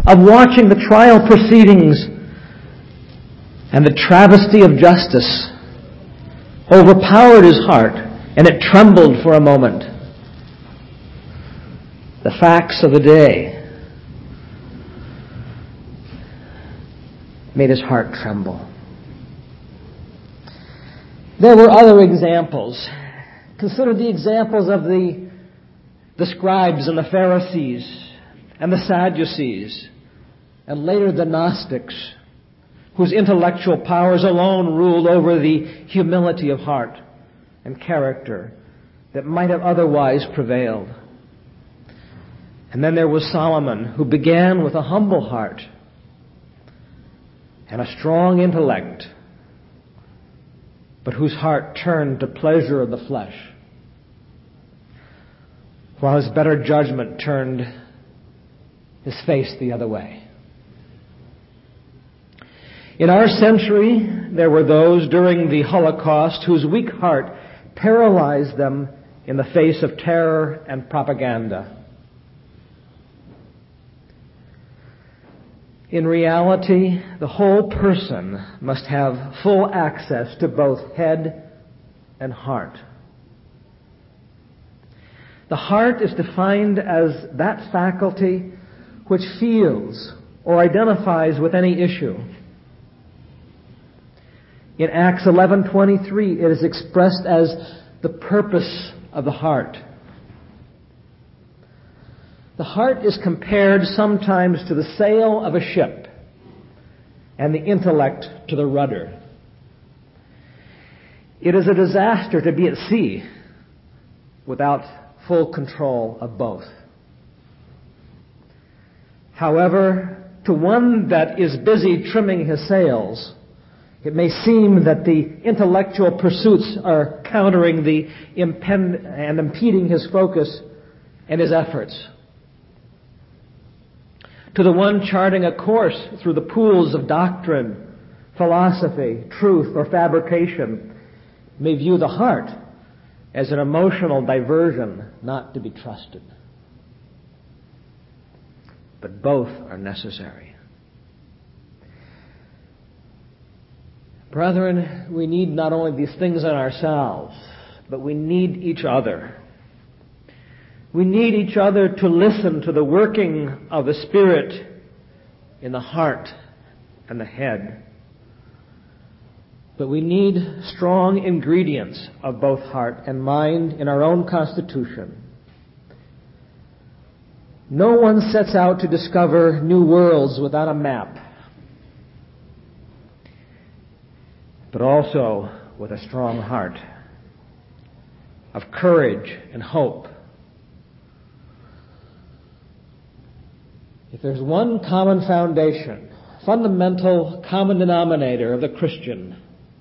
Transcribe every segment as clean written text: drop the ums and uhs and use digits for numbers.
of watching the trial proceedings and the travesty of justice overpowered his heart, and it trembled for a moment. The facts of the day made his heart tremble. There were other examples. Consider the examples of the scribes and the Pharisees and the Sadducees, and later the Gnostics, whose intellectual powers alone ruled over the humility of heart and character that might have otherwise prevailed. And then there was Solomon, who began with a humble heart and a strong intellect, but whose heart turned to pleasure of the flesh, while his better judgment turned his face the other way. In our century, there were those during the Holocaust whose weak heart paralyzed them in the face of terror and propaganda. In reality, the whole person must have full access to both head and heart. The heart is defined as that faculty which feels or identifies with any issue. In Acts 11:23, it is expressed as the purpose of the heart. The heart is compared sometimes to the sail of a ship and the intellect to the rudder. It is a disaster to be at sea without full control of both. However, to one that is busy trimming his sails, it may seem that the intellectual pursuits are countering and impeding his focus and his efforts. To the one charting a course through the pools of doctrine, philosophy, truth, or fabrication, may view the heart as an emotional diversion not to be trusted. But both are necessary. Brethren, we need not only these things in ourselves, but we need each other. We need each other to listen to the working of the Spirit in the heart and the head. But we need strong ingredients of both heart and mind in our own constitution. No one sets out to discover new worlds without a map, but also with a strong heart of courage and hope. If there's one common foundation, fundamental common denominator of the Christian,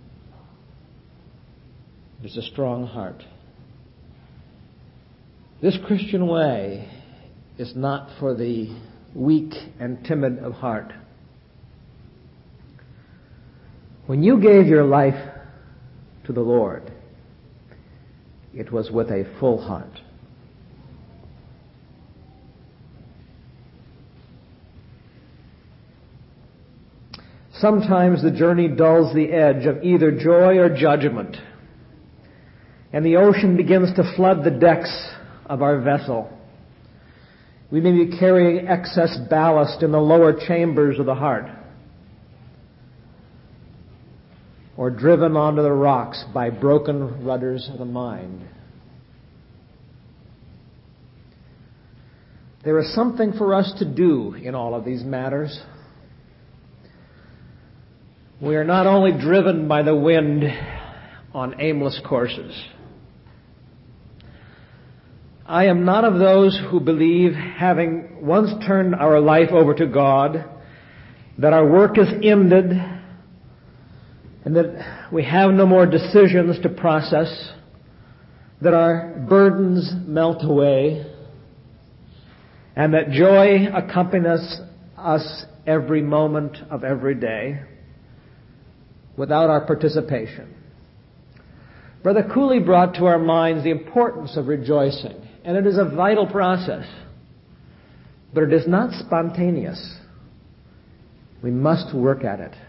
it's a strong heart. This Christian way is not for the weak and timid of heart. When you gave your life to the Lord, it was with a full heart. Sometimes the journey dulls the edge of either joy or judgment, and the ocean begins to flood the decks of our vessel. We may be carrying excess ballast in the lower chambers of the heart, or driven onto the rocks by broken rudders of the mind. There is something for us to do in all of these matters. We are not only driven by the wind on aimless courses. I am not of those who believe, having once turned our life over to God, that our work is ended and that we have no more decisions to process, that our burdens melt away, and that joy accompanies us every moment of every day without our participation. Brother Cooley brought to our minds the importance of rejoicing, and it is a vital process, but it is not spontaneous. We must work at it.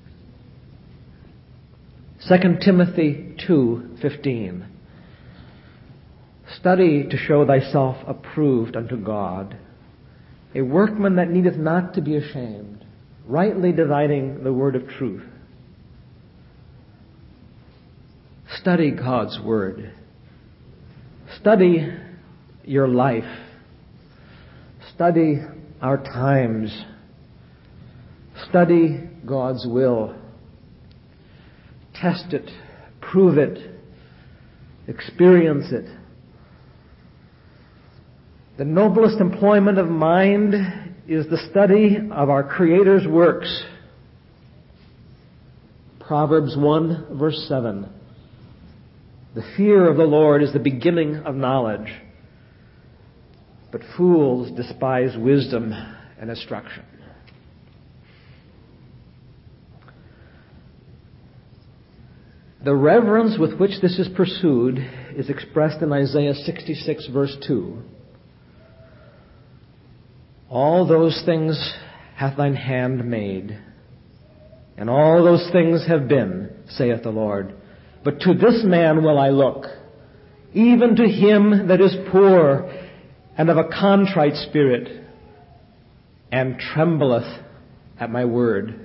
2 Timothy 2:15. Study to show thyself approved unto God, a workman that needeth not to be ashamed, rightly dividing the word of truth. Study God's Word. Study your life. Study our times. Study God's will. Test it. Prove it. Experience it. The noblest employment of mind is the study of our Creator's works. Proverbs 1 verse 7. The fear of the Lord is the beginning of knowledge, but fools despise wisdom and instruction. The reverence with which this is pursued is expressed in Isaiah 66 verse 2. All those things hath thine hand made, and all those things have been, saith the Lord. But to this man will I look, even to him that is poor and of a contrite spirit, and trembleth at my word.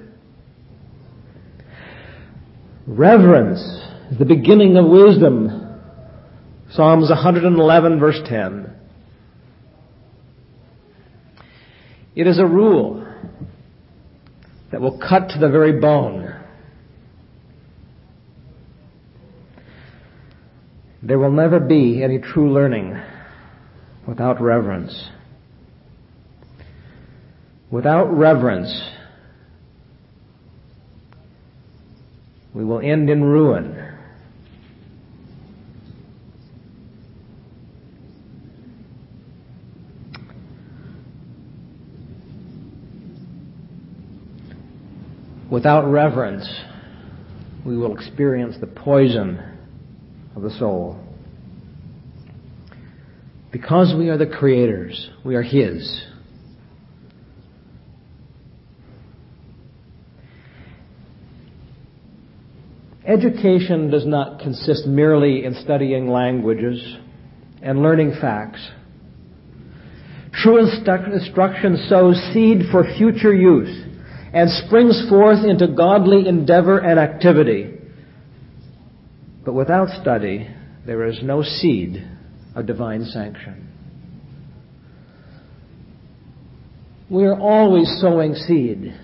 Reverence is the beginning of wisdom. Psalms 111 verse 10. It is a rule that will cut to the very bone. There will never be any true learning without reverence. Without reverence, we will end in ruin. Without reverence, we will experience the poison of the soul. Because we are the Creator's, we are His. Education does not consist merely in studying languages and learning facts. True instruction sows seed for future use and springs forth into godly endeavor and activity. But without study, there is no seed of divine sanction. We are always sowing seed.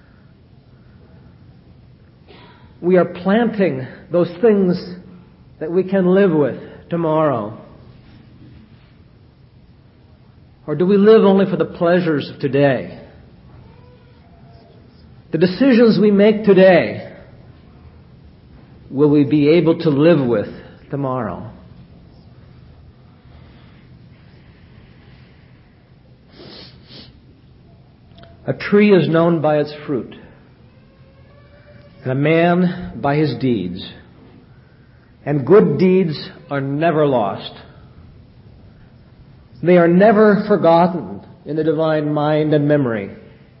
We are planting those things that we can live with tomorrow. Or do we live only for the pleasures of today? The decisions we make today, will we be able to live with tomorrow? A tree is known by its fruit, and a man by his deeds. And good deeds are never lost. They are never forgotten in the divine mind and memory.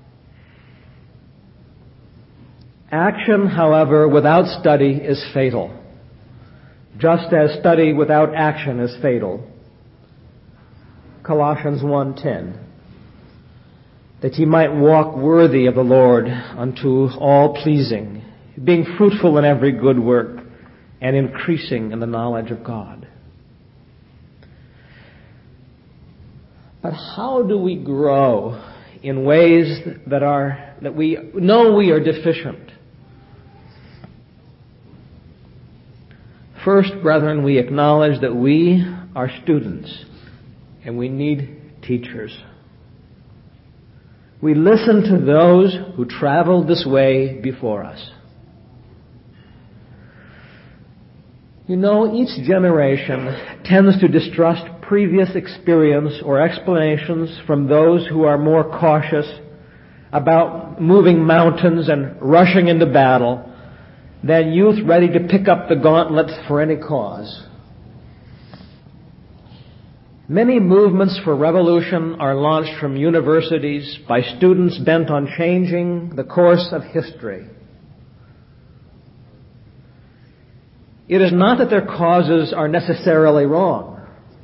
Action, however, without study is fatal, just as study without action is fatal. Colossians 1:10. That ye might walk worthy of the Lord unto all pleasing, being fruitful in every good work, and increasing in the knowledge of God. But how do we grow in ways that we know we are deficient? First, brethren, we acknowledge that we are students and we need teachers. We listen to those who traveled this way before us. You know, each generation tends to distrust previous experience or explanations from those who are more cautious about moving mountains and rushing into battle than youth ready to pick up the gauntlet for any cause. Many movements for revolution are launched from universities by students bent on changing the course of history. It is not that their causes are necessarily wrong.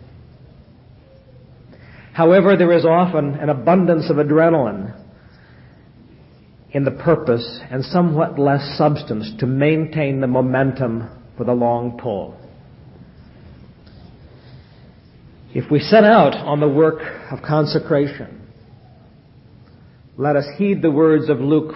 However, there is often an abundance of adrenaline in the purpose and somewhat less substance to maintain the momentum for the long pull. If we set out on the work of consecration, let us heed the words of Luke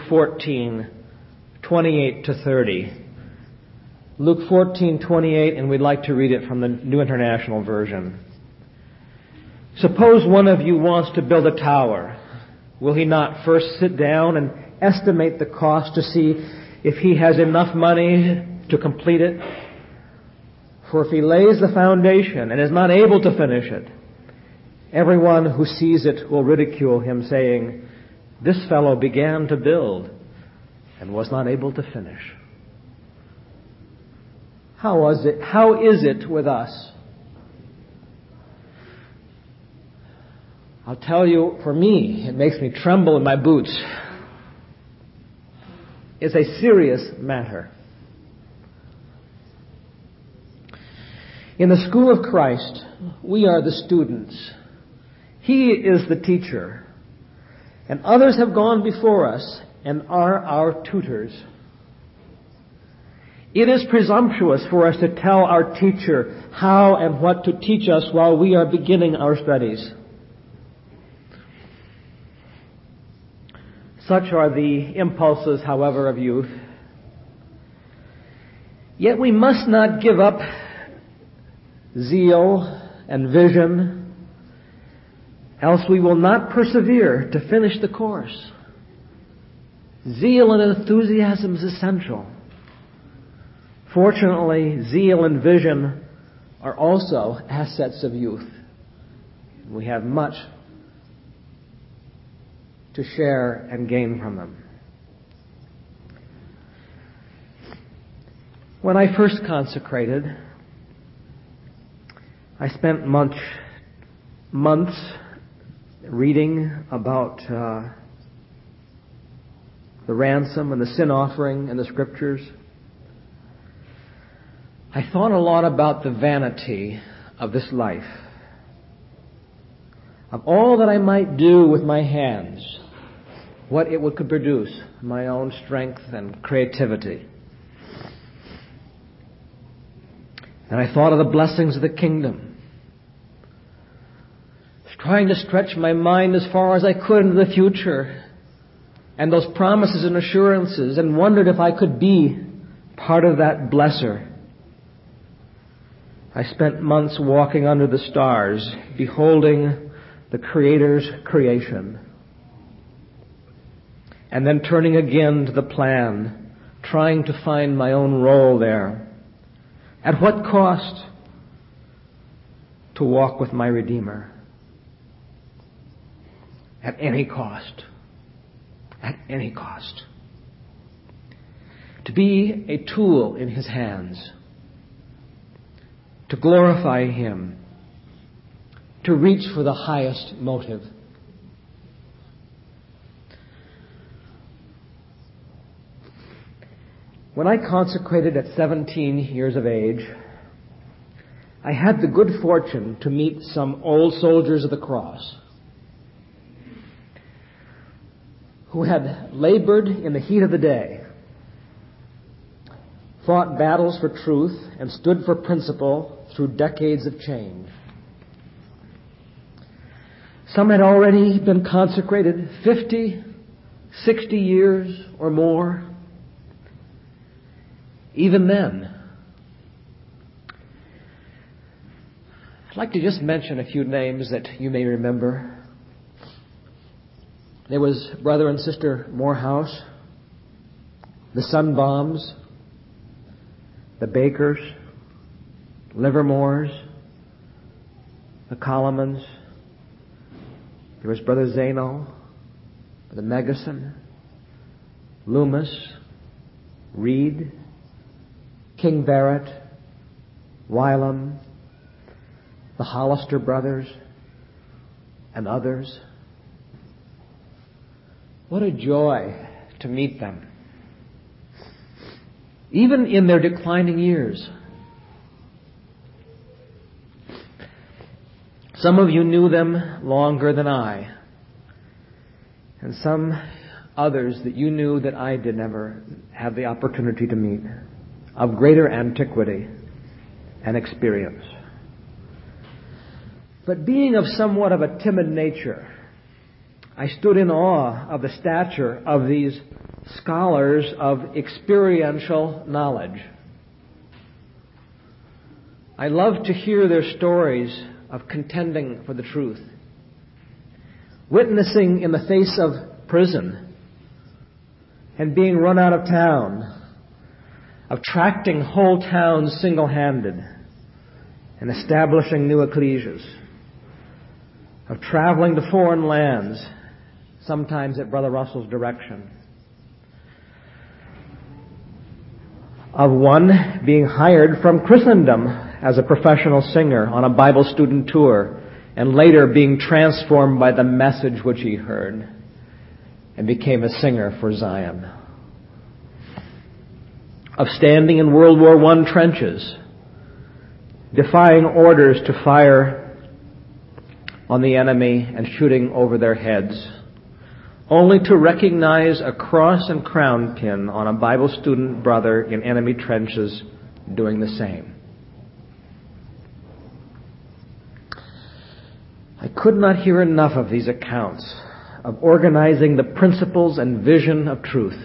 14:28-30. Luke 14:28, and we'd like to read it from the New International Version. Suppose one of you wants to build a tower. Will he not first sit down and estimate the cost to see if he has enough money to complete it? For if he lays the foundation and is not able to finish it, everyone who sees it will ridicule him, saying, "This fellow began to build and was not able to finish." How is it with us? I'll tell you, for me, it makes me tremble in my boots. It's a serious matter. In the school of Christ, we are the students. He is the teacher. And others have gone before us and are our tutors. It is presumptuous for us to tell our teacher how and what to teach us while we are beginning our studies. Such are the impulses, however, of youth. Yet we must not give up zeal and vision, else we will not persevere to finish the course. Zeal and enthusiasm is essential. Fortunately, zeal and vision are also assets of youth. We have much to share and gain from them. When I first consecrated, I spent months reading about the ransom and the sin offering in the Scriptures. I thought a lot about the vanity of this life, of all that I might do with my hands, what it could produce, my own strength and creativity. And I thought of the blessings of the kingdom, trying to stretch my mind as far as I could into the future and those promises and assurances, and wondered if I could be part of that blesser. I spent months walking under the stars, beholding the Creator's creation, and then turning again to the plan, trying to find my own role there. At what cost? To walk with my Redeemer. At any cost. At any cost. To be a tool in His hands. To glorify Him. To reach for the highest motive. When I consecrated at 17 years of age, I had the good fortune to meet some old soldiers of the cross who had labored in the heat of the day, fought battles for truth, and stood for principle through decades of change. Some had already been consecrated 50, 60 years or more. Even then, I'd like to just mention a few names that you may remember. There was Brother and Sister Morehouse, the Sunbombs, the Bakers, Livermores, the Colomans. There was Brother Zeno, Brother Megason, Loomis, Reed, King Barrett, Wylam, the Hollister brothers, and others. What a joy to meet them, even in their declining years. Some of you knew them longer than I, and some others that you knew that I did never have the opportunity to meet, of greater antiquity and experience. But being of somewhat of a timid nature, I stood in awe of the stature of these scholars of experiential knowledge. I loved to hear their stories of contending for the truth, witnessing in the face of prison and being run out of town, of tracting whole towns single-handed and establishing new ecclesias, of traveling to foreign lands, sometimes at Brother Russell's direction, of one being hired from Christendom as a professional singer on a Bible student tour, and later being transformed by the message which he heard and became a singer for Zion. Of standing in World War I trenches, defying orders to fire on the enemy and shooting over their heads, only to recognize a cross and crown pin on a Bible student brother in enemy trenches doing the same. I could not hear enough of these accounts of organizing the principles and vision of truth.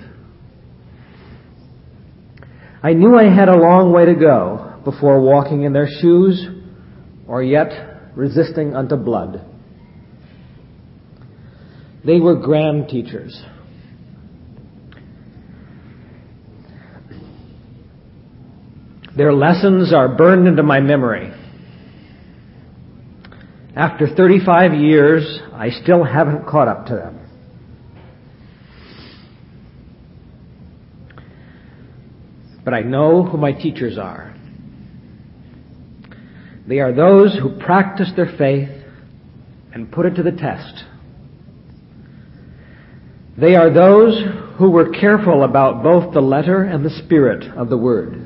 I knew I had a long way to go before walking in their shoes or yet resisting unto blood. They were grand teachers. Their lessons are burned into my memory. After 35 years, I still haven't caught up to them. But I know who my teachers are. They are those who practice their faith and put it to the test. They are those who were careful about both the letter and the spirit of the word.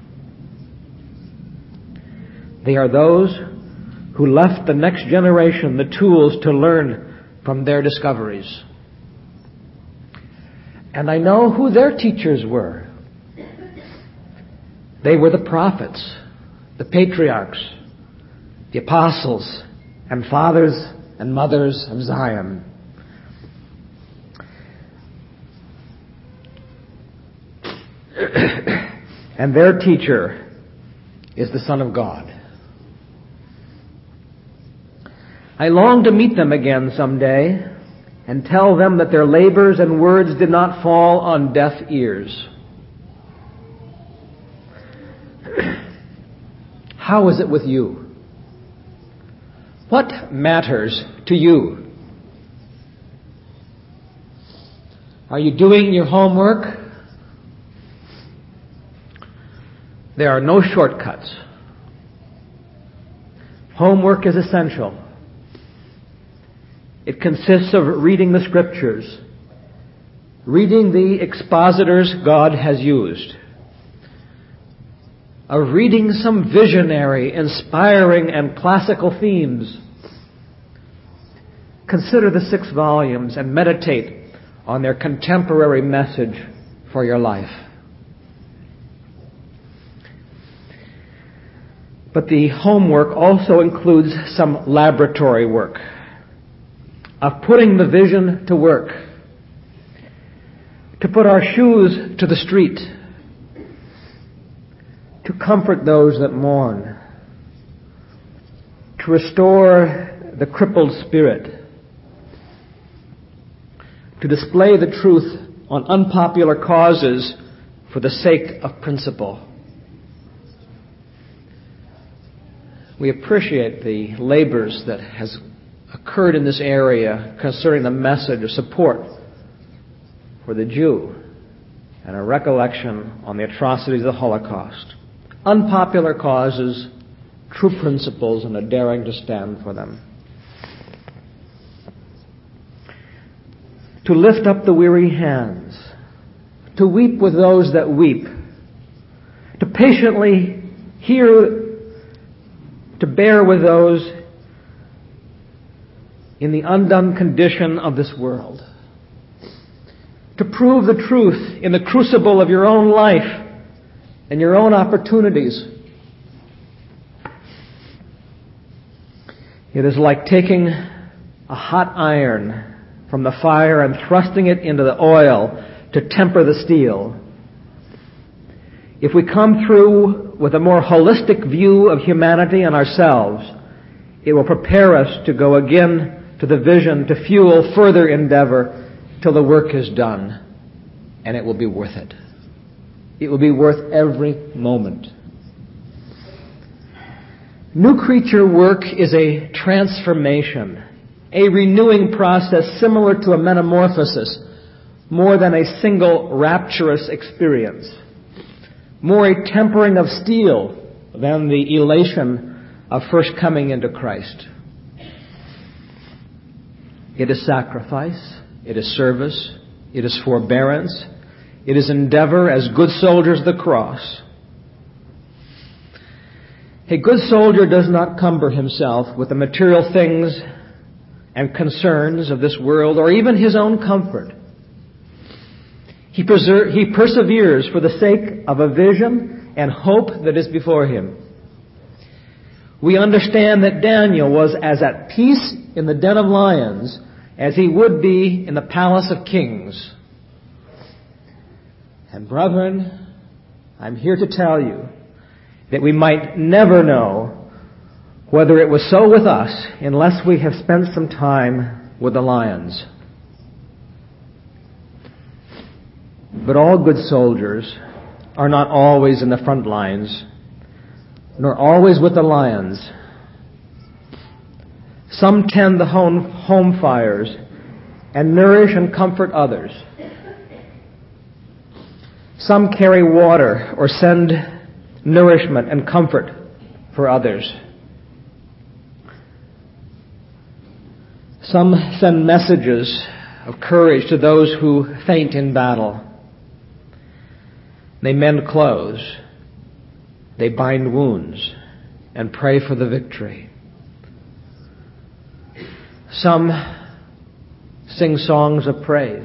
They are those who left the next generation the tools to learn from their discoveries. And I know who their teachers were. They were the prophets, the patriarchs, the apostles, and fathers and mothers of Zion. And their teacher is the Son of God. I long to meet them again someday and tell them that their labors and words did not fall on deaf ears. How is it with you? What matters to you? Are you doing your homework? There are no shortcuts. Homework is essential. It consists of reading the Scriptures, reading the expositors God has used, of reading some visionary, inspiring, and classical themes. Consider the 6 volumes and meditate on their contemporary message for your life. But the homework also includes some laboratory work of putting the vision to work, to put our shoes to the street, to comfort those that mourn, to restore the crippled spirit, to display the truth on unpopular causes for the sake of principle. We appreciate the labors that has occurred in this area concerning the message of support for the Jew and a recollection on the atrocities of the Holocaust. Unpopular causes true principles and a daring to stand for them. To lift up the weary hands, to weep with those that weep, to patiently hear, to bear with those in the undone condition of this world, to prove the truth in the crucible of your own life and your own opportunities. It is like taking a hot iron from the fire and thrusting it into the oil to temper the steel. If we come through with a more holistic view of humanity and ourselves, it will prepare us to go again to the vision, to fuel further endeavor till the work is done, and it will be worth it. It will be worth every moment. New creature work is a transformation, a renewing process similar to a metamorphosis, more than a single rapturous experience, more a tempering of steel than the elation of first coming into Christ. It is sacrifice, it is service, it is forbearance, it is endeavor as good soldiers of the cross. A good soldier does not cumber himself with the material things and concerns of this world or even his own comfort. He perseveres for the sake of a vision and hope that is before him. We understand that Daniel was as at peace in the den of lions as he would be in the palace of kings. And brethren, I'm here to tell you that we might never know whether it was so with us unless we have spent some time with the lions. But all good soldiers are not always in the front lines, nor always with the lions. Some tend the home fires and nourish and comfort others. Some carry water or send nourishment and comfort for others. Some send messages of courage to those who faint in battle. They mend clothes. They bind wounds and pray for the victory. Some sing songs of praise.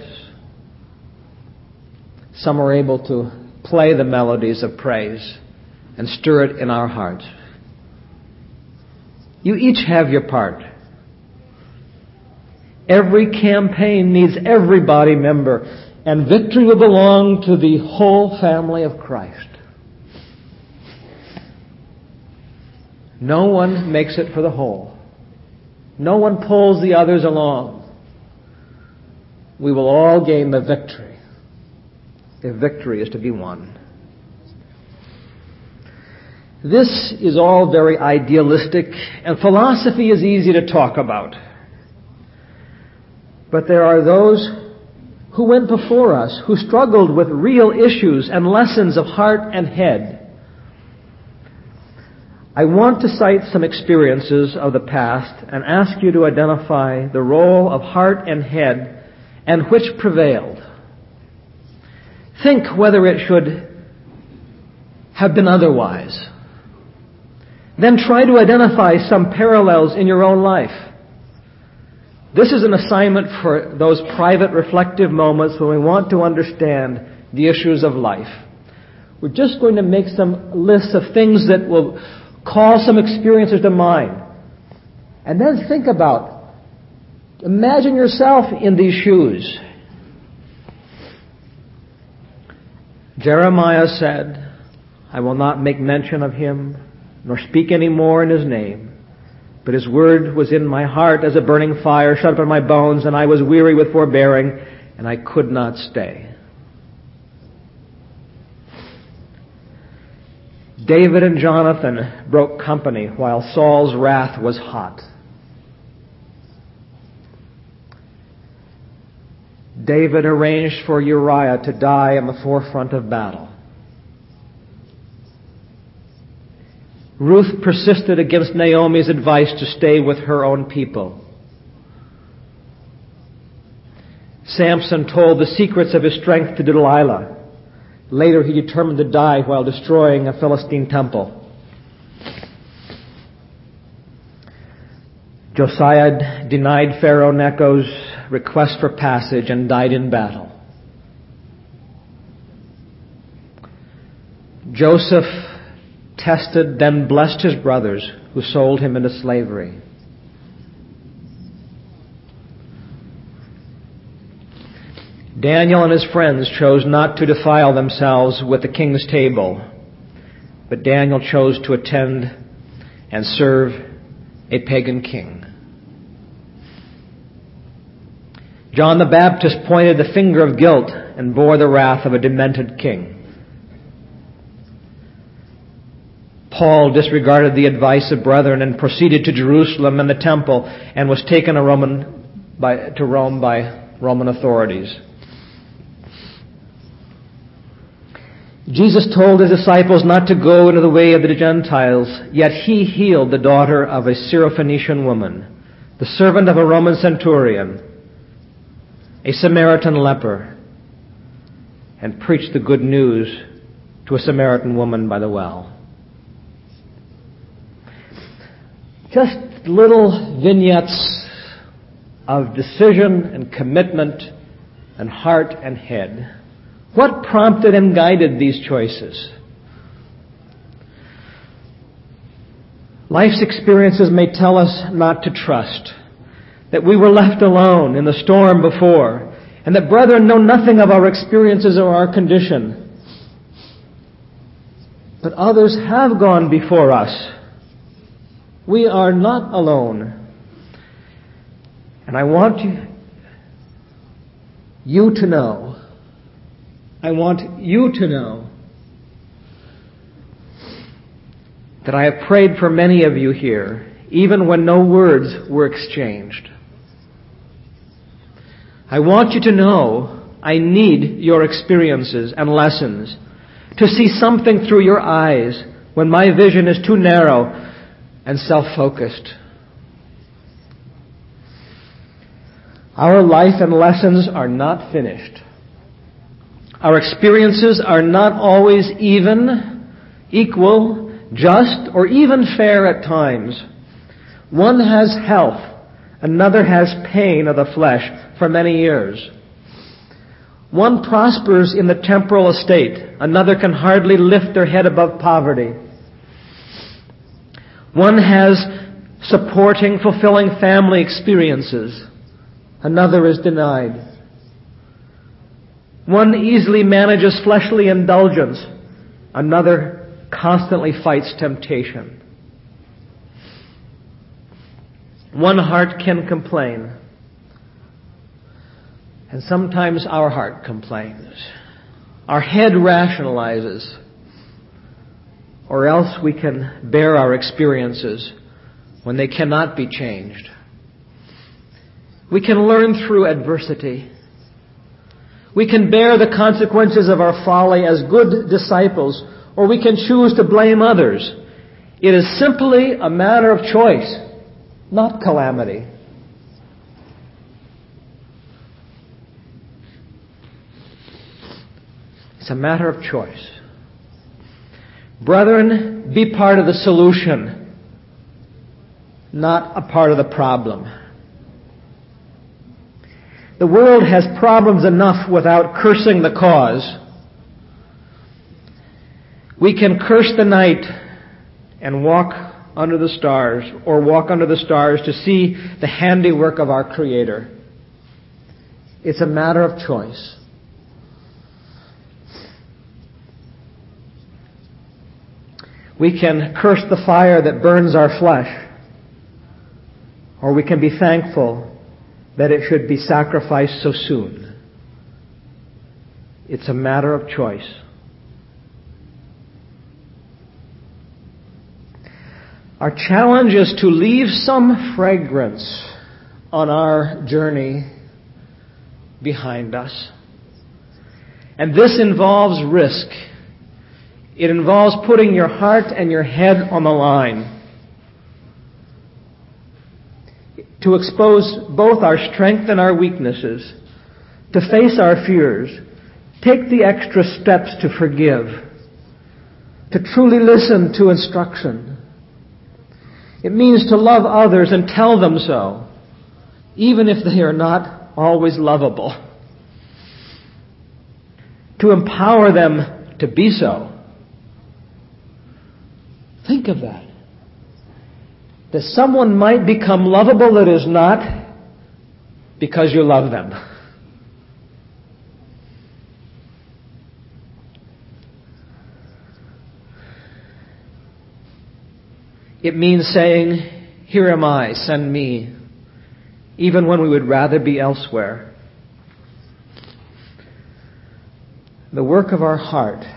Some are able to play the melodies of praise and stir it in our hearts. You each have your part. Every campaign needs every body member, and victory will belong to the whole family of Christ. No one makes it for the whole. No one pulls the others along. We will all gain the victory, if victory is to be won. This is all very idealistic, and philosophy is easy to talk about. But there are those who went before us, who struggled with real issues and lessons of heart and head. I want to cite some experiences of the past and ask you to identify the role of heart and head and which prevailed. Think whether it should have been otherwise. Then try to identify some parallels in your own life. This is an assignment for those private reflective moments when we want to understand the issues of life. We're just going to make some lists of things that will call some experiences to mind. And then think about, imagine yourself in these shoes. Jeremiah said, I will not make mention of him, nor speak any more in his name. But his word was in my heart as a burning fire, shut up in my bones, and I was weary with forbearing, and I could not stay. David and Jonathan broke company while Saul's wrath was hot. David arranged for Uriah to die in the forefront of battle. Ruth persisted against Naomi's advice to stay with her own people. Samson told the secrets of his strength to Delilah. Later, he determined to die while destroying a Philistine temple. Josiah denied Pharaoh Necho's request for passage and died in battle. Joseph tested, then blessed his brothers who sold him into slavery. Daniel and his friends chose not to defile themselves with the king's table, but Daniel chose to attend and serve a pagan king. John the Baptist pointed the finger of guilt and bore the wrath of a demented king. Paul disregarded the advice of brethren and proceeded to Jerusalem and the temple and was taken to Rome by Roman authorities. Jesus told his disciples not to go into the way of the Gentiles, yet he healed the daughter of a Syrophoenician woman, the servant of a Roman centurion, a Samaritan leper, and preached the good news to a Samaritan woman by the well. Just little vignettes of decision and commitment and heart and head. What prompted and guided these choices? Life's experiences may tell us not to trust, that we were left alone in the storm before, and that brethren know nothing of our experiences or our condition. But others have gone before us. We are not alone. And I want you to know, that I have prayed for many of you here, even when no words were exchanged. I want you to know I need your experiences and lessons to see something through your eyes when my vision is too narrow and self-focused. Our life and lessons are not finished. Our experiences are not always even, equal, just, or even fair at times. One has health, another has pain of the flesh for many years. One prospers in the temporal estate, another can hardly lift their head above poverty. One has supporting, fulfilling family experiences, another is denied. One easily manages fleshly indulgence, another constantly fights temptation. One heart can complain, and sometimes our heart complains. Our head rationalizes, or else we can bear our experiences when they cannot be changed. We can learn through adversity. We can bear the consequences of our folly as good disciples, or we can choose to blame others. It is simply a matter of choice, not calamity. It's a matter of choice. Brethren, be part of the solution, not a part of the problem. The world has problems enough without cursing the cause. We can curse the night and walk under the stars, or walk under the stars to see the handiwork of our Creator. It's a matter of choice. We can curse the fire that burns our flesh, or we can be thankful that it should be sacrificed so soon. It's a matter of choice. Our challenge is to leave some fragrance on our journey behind us. And this involves risk. It involves putting your heart and your head on the line to expose both our strength and our weaknesses, to face our fears, take the extra steps to forgive, to truly listen to instruction. It means to love others and tell them so, even if they are not always lovable. To empower them to be so. Think of that. That someone might become lovable that is not because you love them. It means saying, "Here am I, send me," even when we would rather be elsewhere. The work of our heart,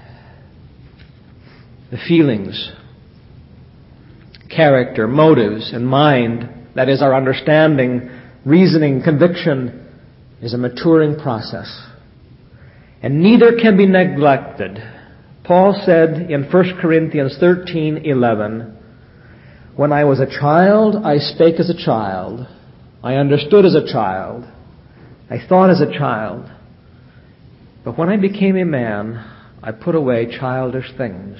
the feelings, character, motives, and mind, that is our understanding, reasoning, conviction, is a maturing process. And neither can be neglected. Paul said in 1 Corinthians 13:11, "When I was a child, I spake as a child. I understood as a child. I thought as a child. But when I became a man, I put away childish things."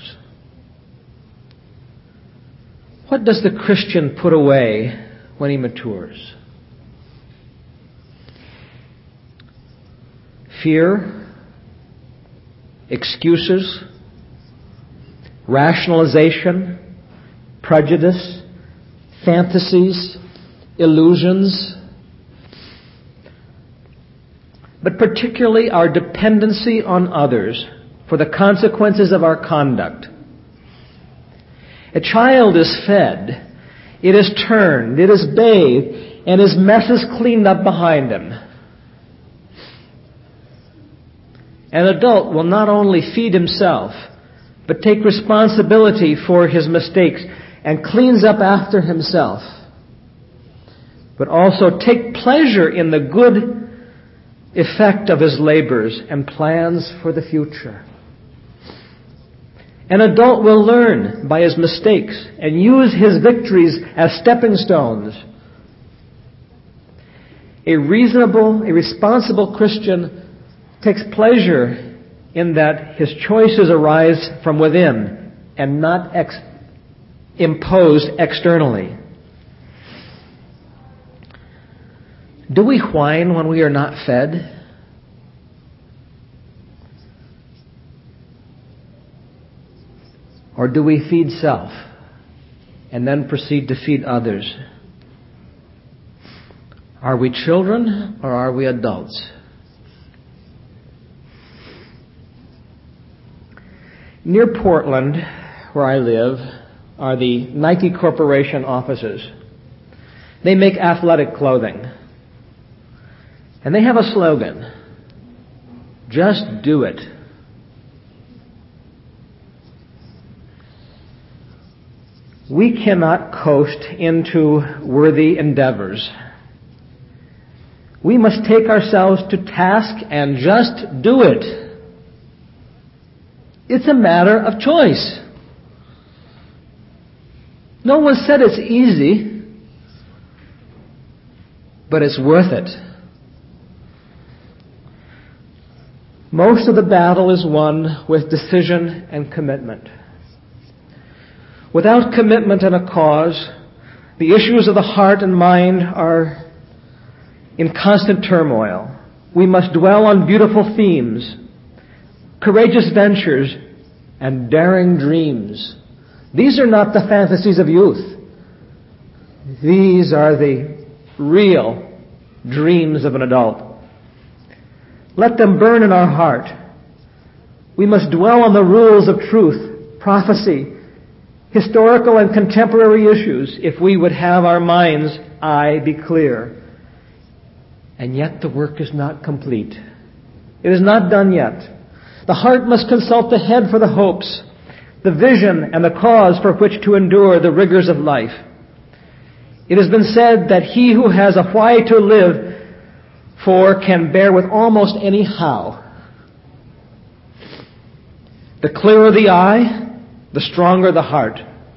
What does the Christian put away when he matures? Fear, excuses, rationalization, prejudice, fantasies, illusions, but particularly our dependency on others for the consequences of our conduct. A child is fed, it is turned, it is bathed, and his mess is cleaned up behind him. An adult will not only feed himself, but take responsibility for his mistakes and cleans up after himself, but also take pleasure in the good effect of his labors and plans for the future. An adult will learn by his mistakes and use his victories as stepping stones. A responsible Christian takes pleasure in that his choices arise from within and not imposed externally. Do we whine when we are not fed? Or do we feed self and then proceed to feed others? Are we children or are we adults? Near Portland, where I live, are the Nike Corporation offices. They make athletic clothing. And they have a slogan, "Just do it." We cannot coast into worthy endeavors. We must take ourselves to task and just do it. It's a matter of choice. No one said it's easy, but it's worth it. Most of the battle is won with decision and commitment. Without commitment and a cause, the issues of the heart and mind are in constant turmoil. We must dwell on beautiful themes, courageous ventures, and daring dreams. These are not the fantasies of youth. These are the real dreams of an adult. Let them burn in our heart. We must dwell on the rules of truth, prophecy, historical and contemporary issues if we would have our mind's eye be clear. And yet the work is not complete. It is not done yet. The heart must consult the head for the hopes, the vision, and the cause for which to endure the rigors of life. It has been said that he who has a why to live for can bear with almost any how. The clearer the eye, the stronger the heart.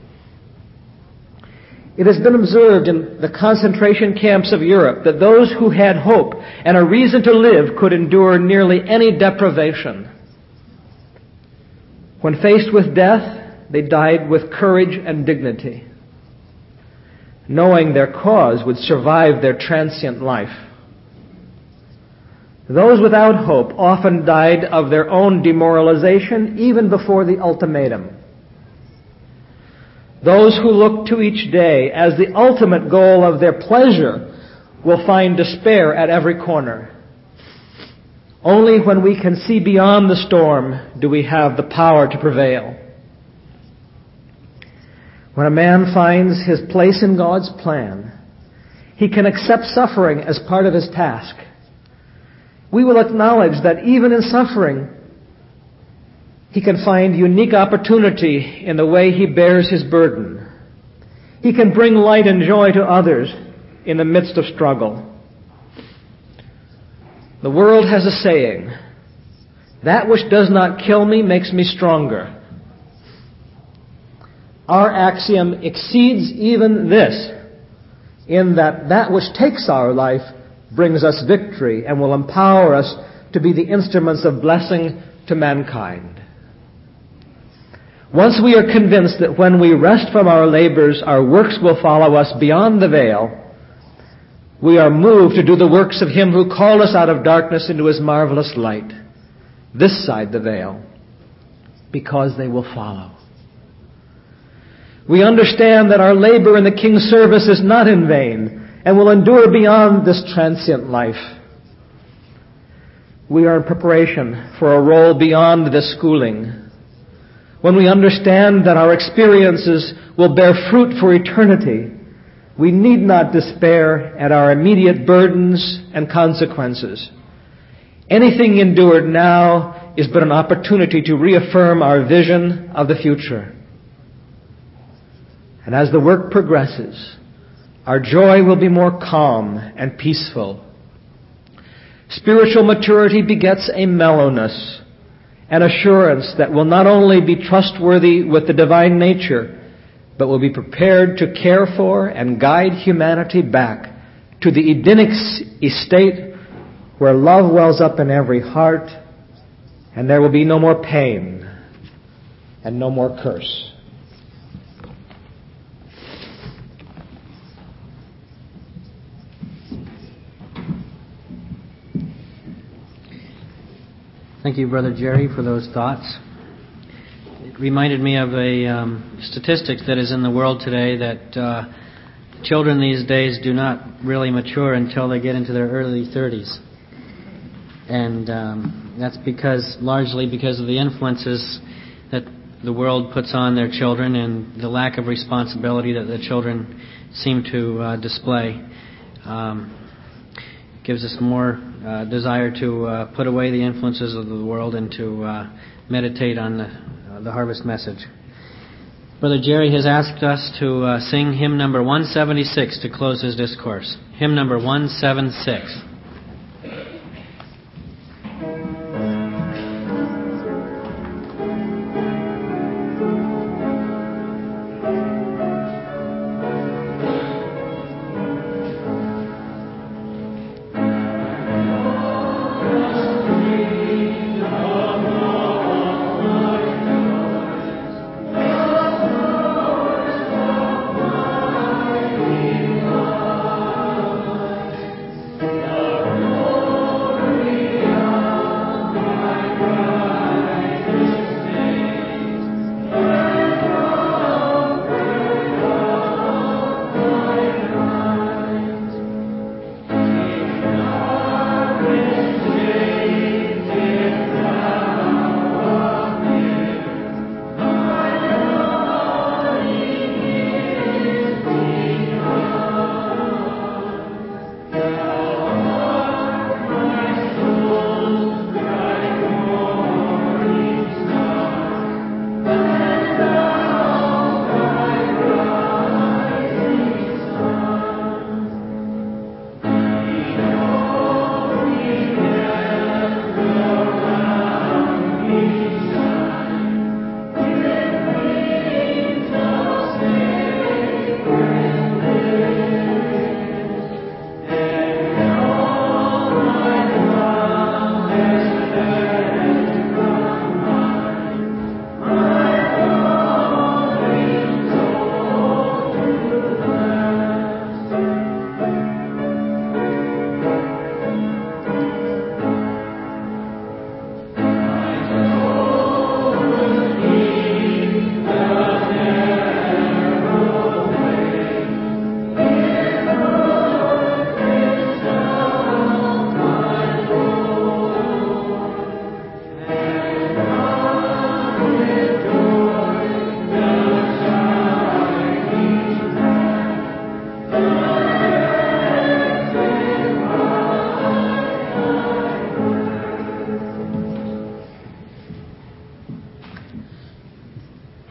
It has been observed in the concentration camps of Europe that those who had hope and a reason to live could endure nearly any deprivation. When faced with death, they died with courage and dignity, knowing their cause would survive their transient life. Those without hope often died of their own demoralization even before the ultimatum. Those who look to each day as the ultimate goal of their pleasure will find despair at every corner. Only when we can see beyond the storm do we have the power to prevail. When a man finds his place in God's plan, he can accept suffering as part of his task. We will acknowledge that even in suffering, he can find unique opportunity in the way he bears his burden. He can bring light and joy to others in the midst of struggle. The world has a saying, "That which does not kill me makes me stronger." Our axiom exceeds even this, in that which takes our life brings us victory and will empower us to be the instruments of blessing to mankind. Once we are convinced that when we rest from our labors, our works will follow us beyond the veil, we are moved to do the works of Him who called us out of darkness into His marvelous light, this side the veil, because they will follow. We understand that our labor in the King's service is not in vain and will endure beyond this transient life. We are in preparation for a role beyond this schooling. When we understand that our experiences will bear fruit for eternity, we need not despair at our immediate burdens and consequences. Anything endured now is but an opportunity to reaffirm our vision of the future. And as the work progresses, our joy will be more calm and peaceful. Spiritual maturity begets a mellowness, an assurance that will not only be trustworthy with the divine nature, but will be prepared to care for and guide humanity back to the Edenic estate where love wells up in every heart, and there will be no more pain and no more curse. Thank you, Brother Jerry, for those thoughts. It reminded me of a statistic that is in the world today that children these days do not really mature until they get into their early 30s. And that's largely because of the influences that the world puts on their children and the lack of responsibility that the children seem to display. Gives us more desire to put away the influences of the world and to meditate on the harvest message. Brother Jerry has asked us to sing hymn number 176 to close his discourse. Hymn number 176.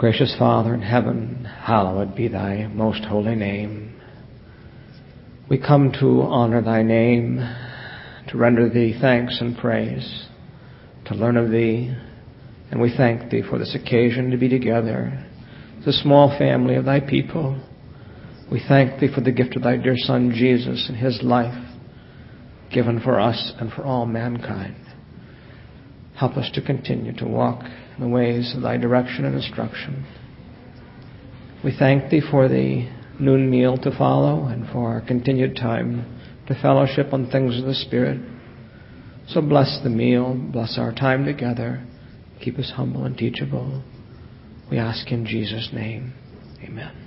Gracious Father in heaven, hallowed be thy most holy name. We come to honor thy name, to render thee thanks and praise, to learn of thee, and we thank thee for this occasion to be together, the small family of thy people. We thank thee for the gift of thy dear Son Jesus and his life given for us and for all mankind. Help us to continue to walk in the ways of thy direction and instruction. We thank thee for the noon meal to follow and for our continued time to fellowship on things of the Spirit. So bless the meal, bless our time together. Keep us humble and teachable. We ask in Jesus' name. Amen.